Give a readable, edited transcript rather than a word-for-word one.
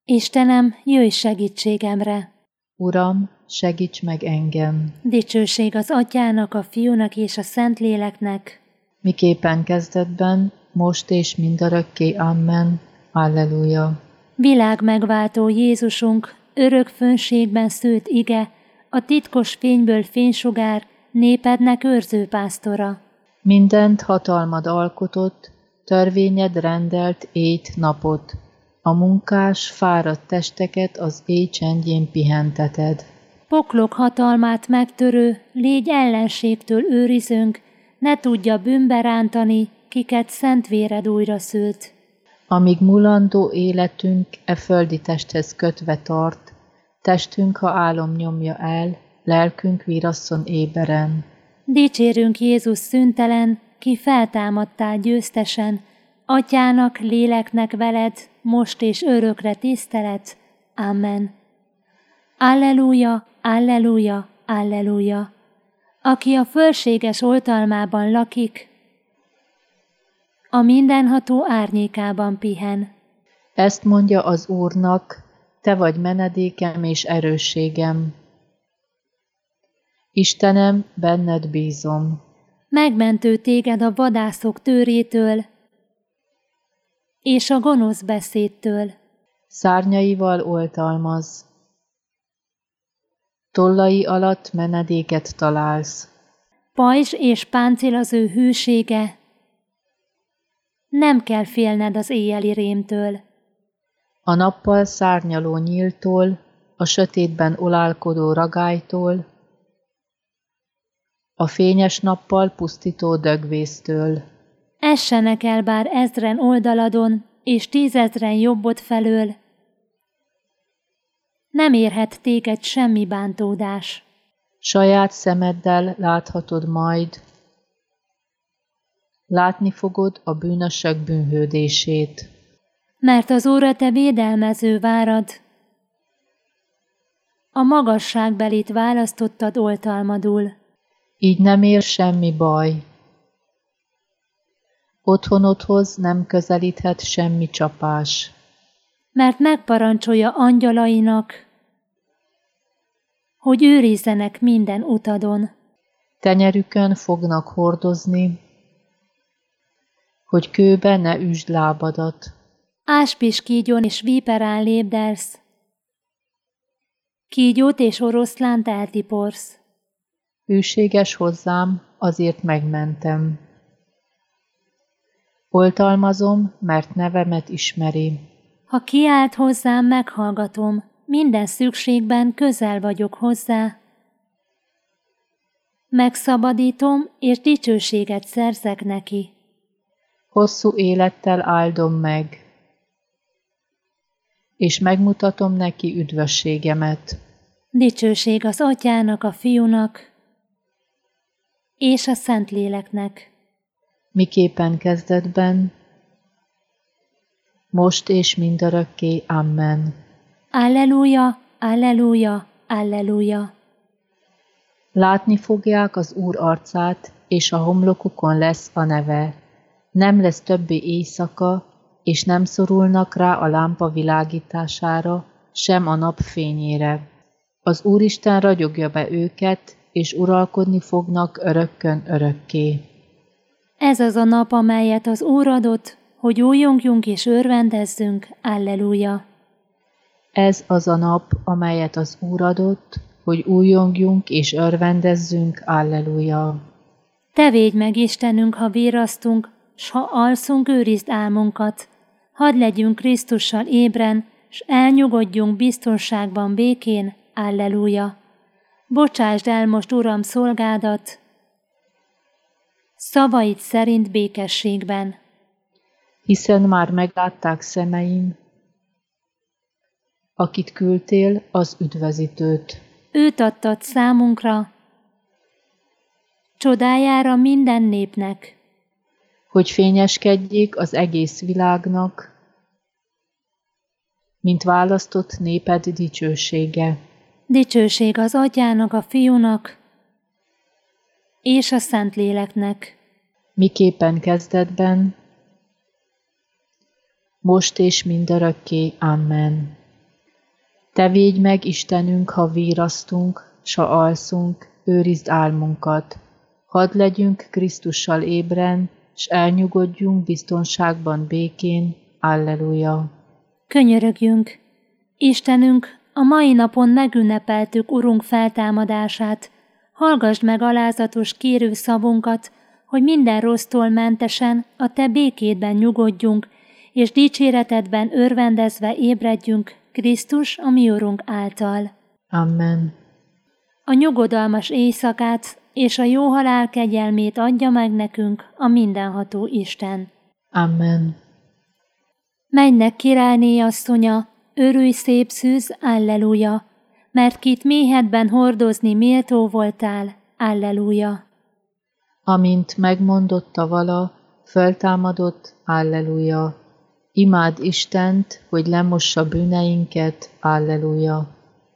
Istenem, jöjj segítségemre! Uram, segíts meg engem! Dicsőség az Atyának, a Fiúnak és a Szentléleknek, miképpen kezdetben, most és mindörökké. Amen. Alleluja. Világ megváltó Jézusunk, örök fönségben szőtt ige, a titkos fényből fénysugár, népednek őrző pásztora. Mindent hatalmad alkotott, törvényed rendelt éjt napot. A munkás, fáradt testeket az éj csendjén pihenteted. Poklok hatalmát megtörő, légy ellenségtől őrizőnk, ne tudja bűnbe rántani, kiket szent véred újra szült. Amíg mulandó életünk e földi testhez kötve tart, testünk, ha álom nyomja el, lelkünk virasszon éberen. Dicsérünk Jézus szüntelen, ki feltámadtál győztesen, Atyának, léleknek veled, most és örökre tisztelet. Amen. Alleluja, alleluja, alleluja. Aki a fölséges oltalmában lakik, a mindenható árnyékában pihen. Ezt mondja az Úrnak, te vagy menedékem és erősségem. Istenem, benned bízom. Megmentő téged a vadászok tőrétől és a gonosz beszédtől. Szárnyaival oltalmaz. Tollai alatt menedéket találsz. Pajzs és páncél az ő hűsége, nem kell félned az éjjeli rémtől. A nappal szárnyaló nyíltól, a sötétben olálkodó ragálytól, a fényes nappal pusztító dögvésztől. Essenek el bár 1000 oldaladon, és 10 000 jobbod felől, nem érhet téged semmi bántódás. Saját szemeddel láthatod majd, látni fogod a bűnösök bűnhődését. Mert az Úr a te védelmező várad, a magasságbelit választottad oltalmadul. Így nem ér semmi baj. Otthonodhoz nem közelíthet semmi csapás. Mert megparancsolja angyalainak, hogy őrizzenek minden utadon. Tenyerükön fognak hordozni, hogy kőbe ne üsd lábadat. Áspis kígyon és víperán lépdelsz, kígyót és oroszlánt eltiporsz. Hűséges hozzám, azért megmentem. Oltalmazom, mert nevemet ismeri. Ha kiált hozzám, meghallgatom, minden szükségben közel vagyok hozzá. Megszabadítom, és dicsőséget szerzek neki. Hosszú élettel áldom meg, és megmutatom neki üdvösségemet. Dicsőség az Atyának, a Fiúnak és a Szentléleknek. Miképpen kezdetben, most és mindörökké. Amen. Alleluja, alleluja, alleluja. Látni fogják az Úr arcát, és a homlokukon lesz a neve. Nem lesz többé éjszaka, és nem szorulnak rá a lámpa világítására, sem a nap fényére. Az Úristen ragyogja be őket, és uralkodni fognak örökkön örökké. Ez az a nap, amelyet az Úr adott, hogy újjongjunk és örvendezzünk. Alleluja. Ez az a nap, amelyet az Úr adott, hogy újjongjunk és örvendezzünk. Alleluja. Te védj meg, Istenünk, ha virrasztunk, s ha alszunk, őrizd álmunkat. Hadd legyünk Krisztussal ébren, s elnyugodjunk biztonságban békén. Alleluja. Bocsásd el most, Uram, szolgádat, szavaid szerint békességben. Hiszen már meglátták szemeim, akit küldtél, az üdvözítőt. Őt adtad számunkra, csodájára minden népnek, hogy fényeskedjék az egész világnak, mint választott néped dicsősége. Dicsőség az Atyának, a Fiúnak és a Szentléleknek. Miképpen kezdetben, most és mindörökké. Amen. Te védj meg, Istenünk, ha virrasztunk, s ha alszunk, őrizd álmunkat. Hadd legyünk Krisztussal ébren, s elnyugodjunk biztonságban, békén. Alleluja. Könyörögjünk! Istenünk, a mai napon megünnepeltük Urunk feltámadását. Hallgasd meg alázatos kérő szavunkat, hogy minden rossztól mentesen a Te békédben nyugodjunk, és dicséretedben örvendezve ébredjünk Krisztus, a mi Urunk által. Amen. A nyugodalmas éjszakát és a jó halál kegyelmét adja meg nekünk a mindenható Isten. Amen. Mennek királyné asszonya, örülj szép szűz, alleluja, mert kit méhedben hordozni méltó voltál, alleluja. Amint megmondotta vala, föltámadott, alleluja. Imád Istent, hogy lemossa bűneinket, alleluja.